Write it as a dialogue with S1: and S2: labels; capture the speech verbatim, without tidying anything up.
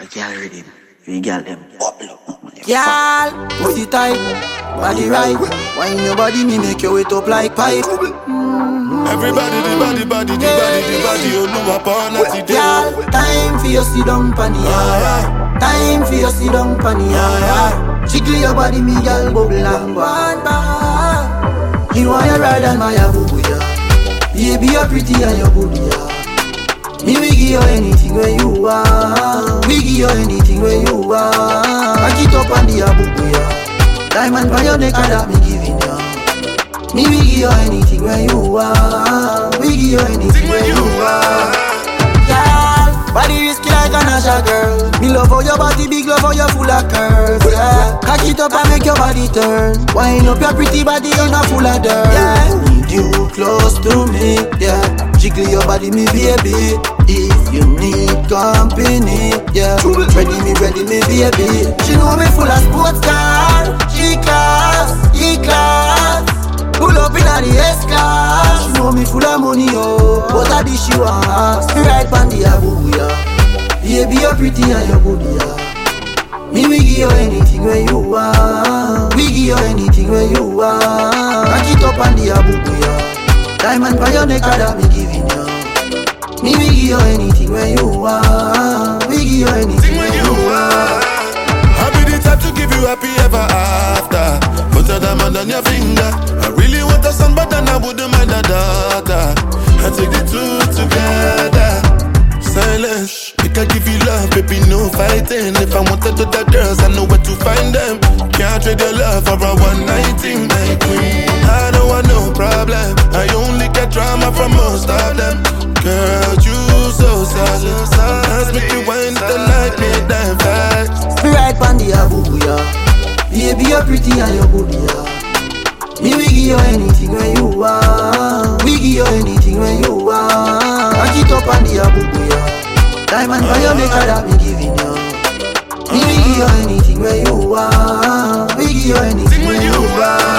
S1: the girl ready. We girl them bubble up.
S2: Girl, pussy tight, body right. Wine your body, me make you wet up like pipe. Mm-hmm.
S3: Everybody, the body, body, the body, the body, you know upon us today.
S2: Girl, time for you sit down panny, yeah. Time for you sit down panny, yeah. Jiggle your body, me girl, bubble and one bar. You want you ride on my boo, yeah. Baby, you're pretty and you're good, yeah. Me we give you anything where you want. We give you anything where you want. Back it up on the abubu, yeah. Diamond by your neck and that me giving ya. Me we give you anything where you want. We give you anything where you want. Girl, body risky like a Nasha girl. Me love how your body big, love how you full of curves, yeah. Cock it up and make your body turn. Wind up your pretty body, you're not full of dirt, yeah. Need you close to me, yeah. Jiggle your body, me baby. If you need company, yeah. Ready me, ready me, baby. She know me full of sports car. G-class, E-class. Pull up in the S-class. She know me full of money, oh. But I dish you ass. Me ride pan the abubu, yeah. Baby, you're pretty and you're good, yeah. Me we give you anything where you want. We give you anything where you want. Back it up on the abubu, yeah. Diamond by your neck, that me giving you. Me we give you anything where you want. We give you anything where you want.
S3: I'll be the type to give you happy ever after. Put a diamond on your finger. I really want a son, but then I wouldn't mind a daughter. I take the two together. Silence, we can give you love, baby, no fighting. If I wanted other girls, I know where to find them. Can't trade your love for a one night thing, my queen. I don't want no problem. I only get drama from most of them. Girl, you so solid. Let's make you wine the night, make them fast.
S2: Me ride pan the abubu, yeah. Baby, you're pretty and you're good, yeah. Me we give you anything where you want. We give you anything where you want. Back it up on the abubu, yeah. Diamond by your neck, that me giving you. Me we give you anything where you want. We give you anything where you want.